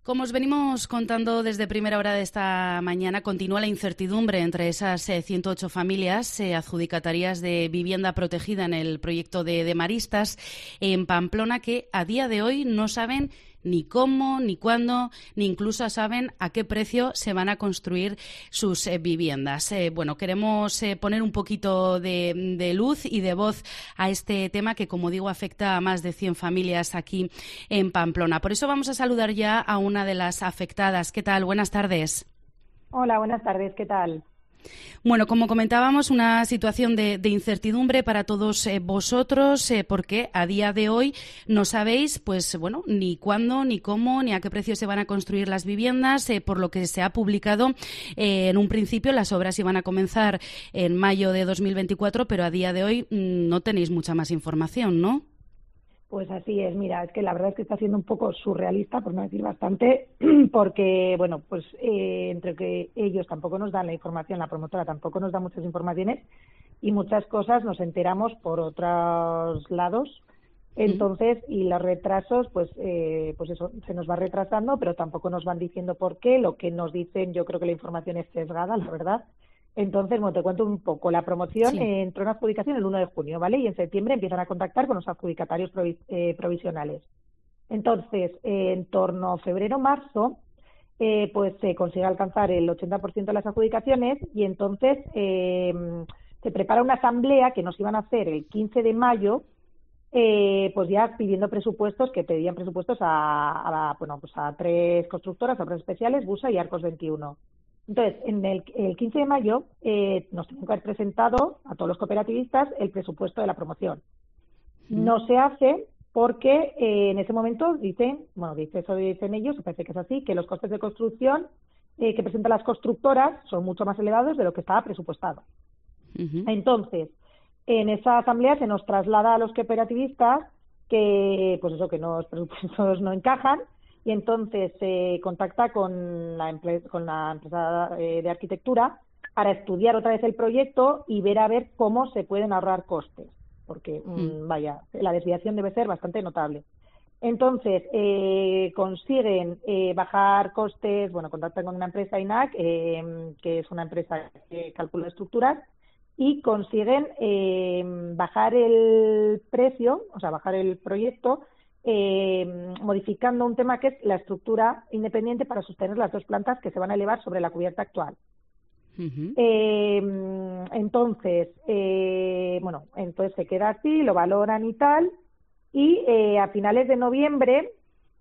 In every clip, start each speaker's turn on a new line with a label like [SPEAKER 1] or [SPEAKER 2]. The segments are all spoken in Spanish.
[SPEAKER 1] Como os venimos contando desde primera hora de esta mañana, continúa la incertidumbre entre esas 108 familias adjudicatarias de vivienda protegida en el proyecto de Maristas en Pamplona, que a día de hoy no saben ni cómo, ni cuándo, ni incluso saben a qué precio se van a construir sus viviendas. Queremos poner un poquito de luz y de voz a este tema que, como digo, afecta a más de 100 familias aquí en Pamplona. Por eso vamos a saludar ya a una de las afectadas. ¿Qué tal? Buenas tardes.
[SPEAKER 2] Hola, buenas tardes. ¿Qué tal?
[SPEAKER 1] Bueno, como comentábamos, una situación de incertidumbre para todos vosotros, porque a día de hoy no sabéis, ni cuándo, ni cómo, ni a qué precio se van a construir las viviendas, por lo que se ha publicado en un principio las obras iban a comenzar en mayo de 2024, pero a día de hoy no tenéis mucha más información, ¿no?
[SPEAKER 2] Pues así es, mira, es que la verdad es que está siendo un poco surrealista, por no decir bastante, porque, entre que ellos tampoco nos dan la información, la promotora tampoco nos da muchas informaciones y muchas cosas nos enteramos por otros lados. Entonces, y los retrasos, eso, se nos va retrasando, pero tampoco nos van diciendo por qué. Lo que nos dicen, yo creo que la información es sesgada, la verdad. Entonces, te cuento un poco. La promoción entró en adjudicación el 1 de junio, ¿vale? Y en septiembre empiezan a contactar con los adjudicatarios provisionales. Entonces, en torno a febrero-marzo, se consigue alcanzar el 80% de las adjudicaciones y entonces se prepara una asamblea que nos iban a hacer el 15 de mayo, ya pidiendo presupuestos, que pedían presupuestos a 3 constructoras, Obras Especiales, Busa y Arcos 21. Entonces, el 15 de mayo nos tienen que haber presentado a todos los cooperativistas el presupuesto de la promoción. No se hace porque en ese momento dicen ellos, me parece que es así, que los costes de construcción que presentan las constructoras son mucho más elevados de lo que estaba presupuestado. Entonces, en esa asamblea se nos traslada a los cooperativistas que, que los presupuestos no encajan. Y entonces se contacta con la empresa de arquitectura para estudiar otra vez el proyecto y ver cómo se pueden ahorrar costes, porque la desviación debe ser bastante notable. Entonces consiguen bajar costes, contactan con una empresa INAC, que es una empresa que calcula estructuras, y consiguen bajar el precio, bajar el proyecto, modificando un tema que es la estructura independiente para sostener las 2 plantas que se van a elevar sobre la cubierta actual. Entonces se queda así, lo valoran y tal, y a finales de noviembre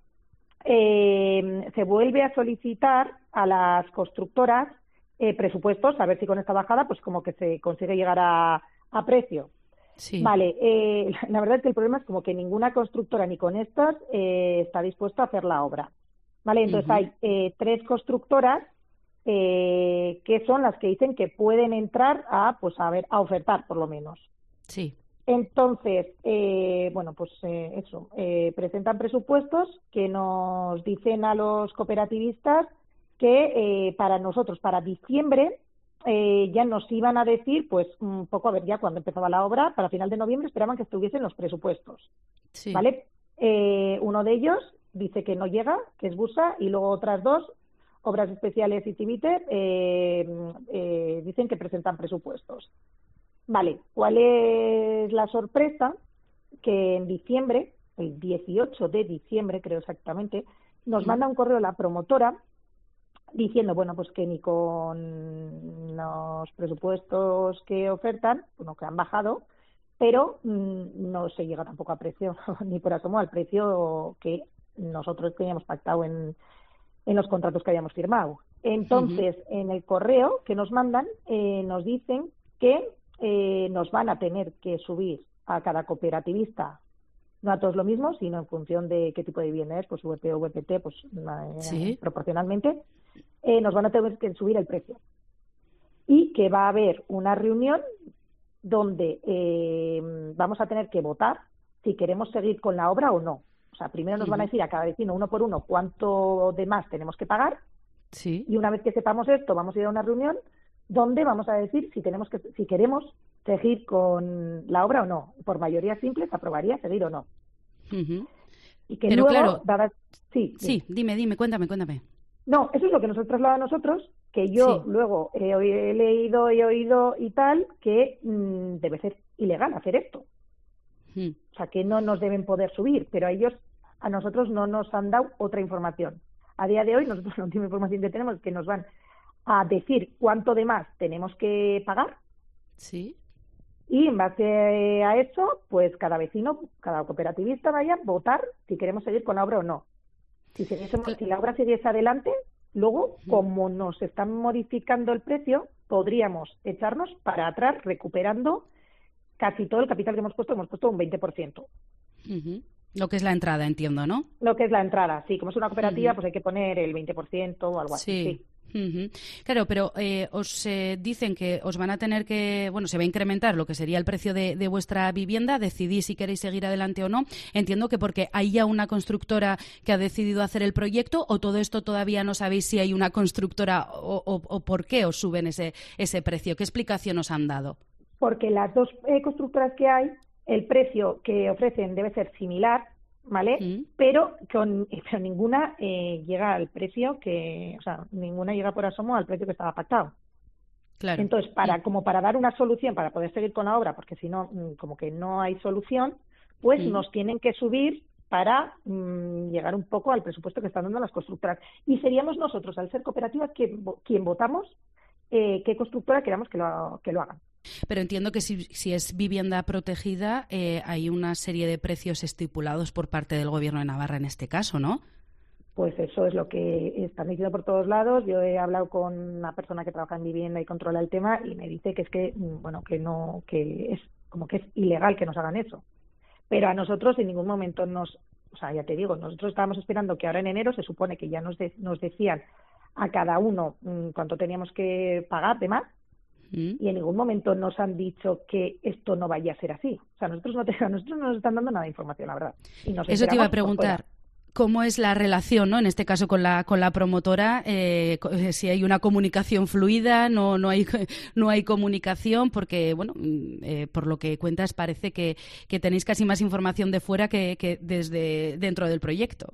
[SPEAKER 2] se vuelve a solicitar a las constructoras presupuestos, a ver si con esta bajada como que se consigue llegar a precio.
[SPEAKER 1] Sí.
[SPEAKER 2] Vale, la verdad es que el problema es como que ninguna constructora ni con estas está dispuesta a hacer la obra. Vale, entonces hay 3 constructoras que son las que dicen que pueden entrar a ofertar por lo menos.
[SPEAKER 1] Sí.
[SPEAKER 2] Entonces, presentan presupuestos que nos dicen a los cooperativistas que para nosotros, para diciembre, ya nos iban a decir, un poco, ya cuando empezaba la obra, para final de noviembre esperaban que estuviesen los presupuestos.
[SPEAKER 1] Sí.
[SPEAKER 2] ¿Vale? Uno de ellos dice que no llega, que es Busa, y luego otras 2, Obras Especiales y Civite, dicen que presentan presupuestos. Vale, ¿cuál es la sorpresa? Que en diciembre, el 18 de diciembre, creo exactamente, nos manda un correo la promotora diciendo, que ni con los presupuestos que ofertan, que han bajado, pero no se llega tampoco a precio, ni por asomo al precio que nosotros teníamos pactado en los contratos que habíamos firmado. Entonces, en el correo que nos mandan, nos dicen que nos van a tener que subir a cada cooperativista, no a todos lo mismo, sino en función de qué tipo de vivienda es, VP o VPT, proporcionalmente, nos van a tener que subir el precio. Y que va a haber una reunión donde vamos a tener que votar si queremos seguir con la obra o no. Primero nos van a decir a cada vecino, uno por uno, cuánto de más tenemos que pagar.
[SPEAKER 1] Sí.
[SPEAKER 2] Y una vez que sepamos esto, vamos a ir a una reunión donde vamos a decir si queremos seguir con la obra o no. Por mayoría simple se aprobaría seguir o no. Y que
[SPEAKER 1] Pero
[SPEAKER 2] luego,
[SPEAKER 1] claro,
[SPEAKER 2] dadas... Sí,
[SPEAKER 1] sí, dime, cuéntame.
[SPEAKER 2] no, eso es lo que nos ha trasladado a nosotros, que yo
[SPEAKER 1] Sí.
[SPEAKER 2] luego he leído, he oído y tal, que debe ser ilegal hacer esto.
[SPEAKER 1] Mm.
[SPEAKER 2] O sea, que no nos deben poder subir, pero a nosotros no nos han dado otra información. A día de hoy, nosotros la última información que tenemos es que nos van a decir cuánto de más tenemos que pagar
[SPEAKER 1] Sí.
[SPEAKER 2] y en base a eso, pues cada vecino, cada cooperativista vaya a votar si queremos seguir con la obra o no. Si la obra siguiese adelante, luego, como nos están modificando el precio, podríamos echarnos para atrás recuperando casi todo el capital que hemos puesto un 20%.
[SPEAKER 1] Ujú. Lo que es la entrada, entiendo, ¿no?
[SPEAKER 2] Lo que es la entrada, sí, como es una cooperativa, pues hay que poner el 20% o algo así,
[SPEAKER 1] Sí.
[SPEAKER 2] sí.
[SPEAKER 1] Ujú. Claro, pero os dicen que os van a tener que, bueno, se va a incrementar lo que sería el precio de vuestra vivienda, decidís si queréis seguir adelante o no. Entiendo que porque hay ya una constructora que ha decidido hacer el proyecto, o todo esto todavía no sabéis si hay una constructora o por qué os suben ese precio. ¿Qué explicación os han dado?
[SPEAKER 2] Porque las dos constructoras que hay, el precio que ofrecen debe ser similar, ¿vale? Pero ninguna llega al precio o sea, ninguna llega por asomo al precio que estaba pactado.
[SPEAKER 1] Claro.
[SPEAKER 2] Entonces, como para dar una solución, para poder seguir con la obra, porque si no, como que no hay solución, pues nos tienen que subir para llegar un poco al presupuesto que están dando las constructoras. Y seríamos nosotros, al ser cooperativas, quien votamos qué constructora queramos que lo hagan.
[SPEAKER 1] Pero entiendo que si es vivienda protegida, hay una serie de precios estipulados por parte del Gobierno de Navarra en este caso, ¿no?
[SPEAKER 2] Pues eso es lo que están diciendo por todos lados. Yo he hablado con una persona que trabaja en vivienda y controla el tema y me dice que es que, bueno, que no, que es como que es ilegal que nos hagan eso. Pero a nosotros en ningún momento o sea, ya te digo, nosotros estábamos esperando que ahora en enero se supone que ya nos decían a cada uno cuánto teníamos que pagar de más. Y en ningún momento nos han dicho que esto no vaya a ser así. O sea, a nosotros no nos están dando nada de información, la verdad. Y
[SPEAKER 1] Eso te iba a preguntar. ¿Cómo es la relación, ¿no? En este caso con la promotora? Si hay una comunicación fluida, no hay comunicación, porque, bueno, por lo que cuentas parece que tenéis casi más información de fuera que desde dentro del proyecto.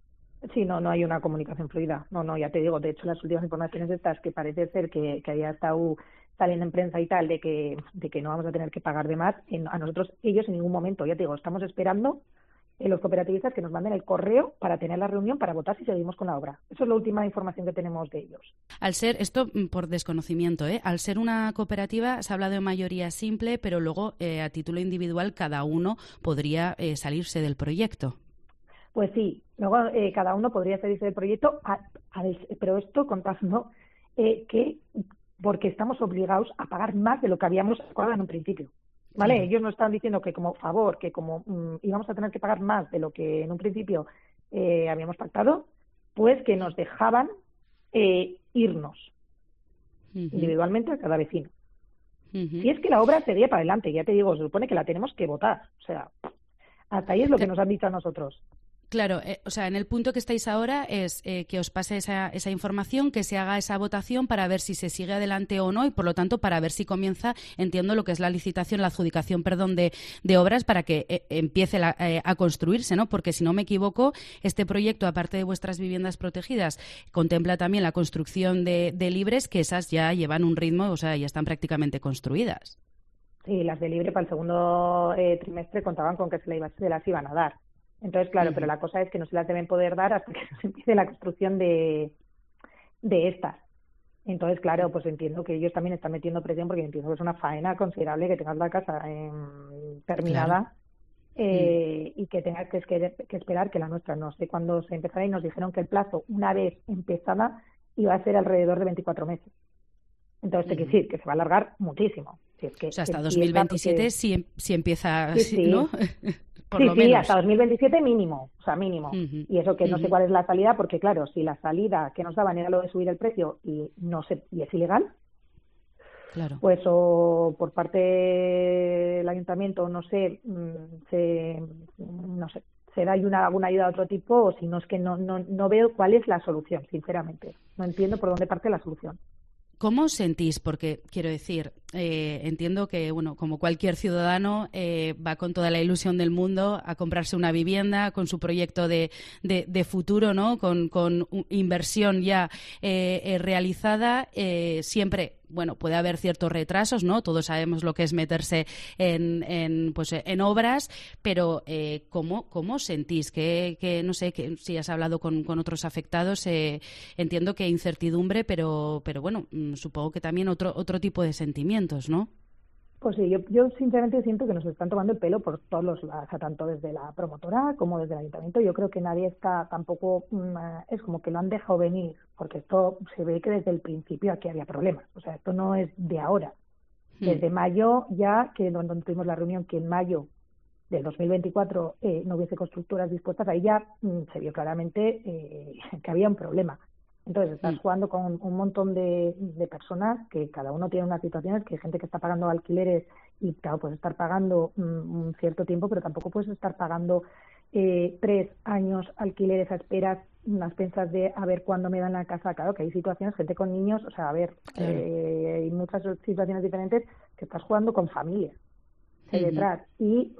[SPEAKER 2] Sí, no hay una comunicación fluida. No, ya te digo, de hecho las últimas informaciones estas que parece ser que había estado saliendo en prensa y tal de que no vamos a tener que pagar de más, a nosotros ellos en ningún momento, ya te digo, estamos esperando los cooperativistas que nos manden el correo para tener la reunión para votar si seguimos con la obra. Eso es la última información que tenemos de ellos.
[SPEAKER 1] Al ser, esto por desconocimiento, al ser una cooperativa se habla de mayoría simple, pero luego a título individual cada uno podría salirse del proyecto.
[SPEAKER 2] Pues sí, luego cada uno podría salirse del proyecto, pero esto contando que porque estamos obligados a pagar más de lo que habíamos acordado en un principio. ¿Vale? Claro. Ellos nos están diciendo que como favor, que como íbamos a tener que pagar más de lo que en un principio habíamos pactado, pues que nos dejaban irnos individualmente a cada vecino. Si es que la obra seguía para adelante, ya te digo, se supone que la tenemos que votar. O sea, hasta ahí es lo que nos han dicho a nosotros.
[SPEAKER 1] Claro, o sea, en el punto que estáis ahora es que os pase esa información, que se haga esa votación para ver si se sigue adelante o no y, por lo tanto, para ver si comienza, entiendo, lo que es la licitación, la adjudicación, perdón, de obras para que empiece a construirse, ¿no? Porque, si no me equivoco, este proyecto, aparte de vuestras viviendas protegidas, contempla también la construcción de libres, que esas ya llevan un ritmo, o sea, ya están prácticamente construidas.
[SPEAKER 2] Sí, las de libre para el segundo trimestre contaban con que se las iban a dar. Entonces, claro, pero la cosa es que no se las deben poder dar hasta que se empiece la construcción de estas. Entonces, claro, pues entiendo que ellos también están metiendo presión porque entiendo que es una faena considerable que tengas la casa terminada, claro. Y que tengas que esperar que la nuestra, no sé cuándo se empezará, y nos dijeron que el plazo, una vez empezada, iba a ser alrededor de 24 meses. Entonces, te quiero decir que se va a alargar muchísimo. Si es que,
[SPEAKER 1] o sea, hasta 2027 porque... si empieza,
[SPEAKER 2] sí.
[SPEAKER 1] ¿no?
[SPEAKER 2] Por lo menos. Hasta 2027 mínimo, o sea, mínimo. Y eso que no sé cuál es la salida, porque claro, si la salida que nos daban era lo de subir el precio y es ilegal,
[SPEAKER 1] claro.
[SPEAKER 2] Pues o por parte del ayuntamiento, no sé, se da alguna ayuda de otro tipo, o si no es que no veo cuál es la solución, sinceramente. No entiendo por dónde parte la solución.
[SPEAKER 1] ¿Cómo os sentís? Porque, quiero decir, entiendo que, bueno, como cualquier ciudadano, va con toda la ilusión del mundo a comprarse una vivienda, con su proyecto de futuro, ¿no? Con inversión ya realizada, siempre. Bueno, puede haber ciertos retrasos, ¿no? Todos sabemos lo que es meterse en obras, pero ¿cómo sentís? Que no sé, que si has hablado con otros afectados, entiendo que incertidumbre, pero bueno, supongo que también otro tipo de sentimientos, ¿no?
[SPEAKER 2] Pues sí, yo sinceramente siento que nos están tomando el pelo por todos los lados, o sea, tanto desde la promotora como desde el ayuntamiento. Yo creo que nadie está tampoco, es como que lo han dejado venir, porque esto se ve que desde el principio aquí había problemas. O sea, esto no es de ahora. Desde mayo ya, que donde tuvimos la reunión, que en mayo del 2024 no hubiese constructoras dispuestas, ahí ya se vio claramente que había un problema. Entonces, estás jugando con un montón de personas que cada uno tiene unas situaciones, que hay gente que está pagando alquileres y, claro, puedes estar pagando un cierto tiempo, pero tampoco puedes estar pagando 3 años alquileres a esperas, unas pensas de a ver cuándo me dan la casa. Claro, que hay situaciones, gente con niños, o sea, a ver, hay muchas situaciones diferentes que estás jugando con familias detrás. Y,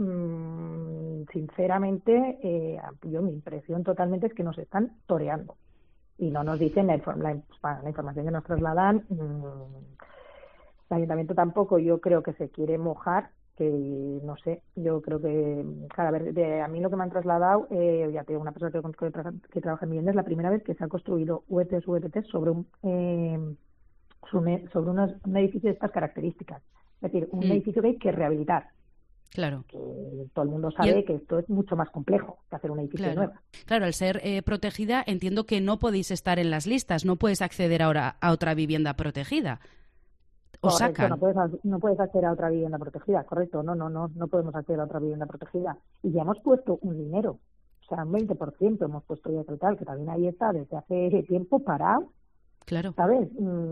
[SPEAKER 2] sinceramente, yo mi impresión totalmente es que nos están toreando. Y no nos dicen la información que nos trasladan. El ayuntamiento tampoco, yo creo que se quiere mojar, que no sé, yo creo que, claro, a ver, a mí lo que me han trasladado, ya tengo una persona que trabaja en vivienda, es la primera vez que se ha construido VTs sobre un edificio de estas características. Es decir, un edificio que hay que rehabilitar.
[SPEAKER 1] Claro.
[SPEAKER 2] Que todo el mundo sabe que esto es mucho más complejo que hacer un edificio nuevo.
[SPEAKER 1] Claro, al ser protegida, entiendo que no podéis estar en las listas, no puedes acceder ahora a otra vivienda protegida. ¿Os sacan?
[SPEAKER 2] No puedes acceder a otra vivienda protegida, correcto. No podemos acceder a otra vivienda protegida. Y ya hemos puesto un dinero, o sea, un 20% hemos puesto ya total, que también ahí está desde hace tiempo parado.
[SPEAKER 1] Claro.
[SPEAKER 2] ¿Sabes?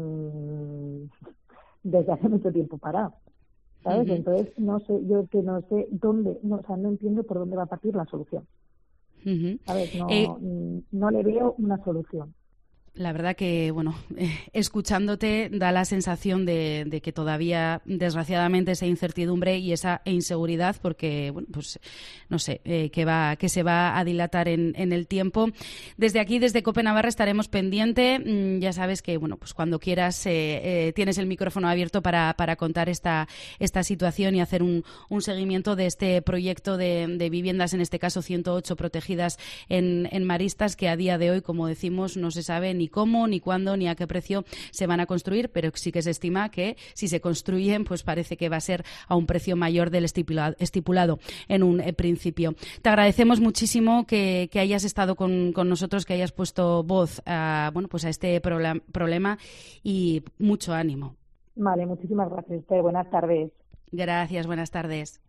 [SPEAKER 2] Desde hace mucho tiempo parado. ¿Sabes? Entonces, no sé, yo que no sé dónde, no entiendo por dónde va a partir la solución. ¿Sabes? No le veo una solución.
[SPEAKER 1] La verdad que, bueno, escuchándote da la sensación de que todavía, desgraciadamente, esa incertidumbre y esa inseguridad, porque, bueno, pues, no sé, que se va a dilatar en el tiempo. Desde aquí, desde COPE Navarra, estaremos pendiente. Ya sabes que, bueno, pues cuando quieras tienes el micrófono abierto para contar esta situación y hacer un seguimiento de este proyecto de viviendas, en este caso 108 protegidas en Maristas, que a día de hoy, como decimos, no se sabe ni cómo, ni cuándo, ni a qué precio se van a construir, pero sí que se estima que si se construyen, pues parece que va a ser a un precio mayor del estipulado en un principio. Te agradecemos muchísimo que hayas estado con nosotros, que hayas puesto voz a este problema y mucho ánimo.
[SPEAKER 2] Vale, muchísimas gracias a usted. Buenas tardes.
[SPEAKER 1] Gracias, buenas tardes.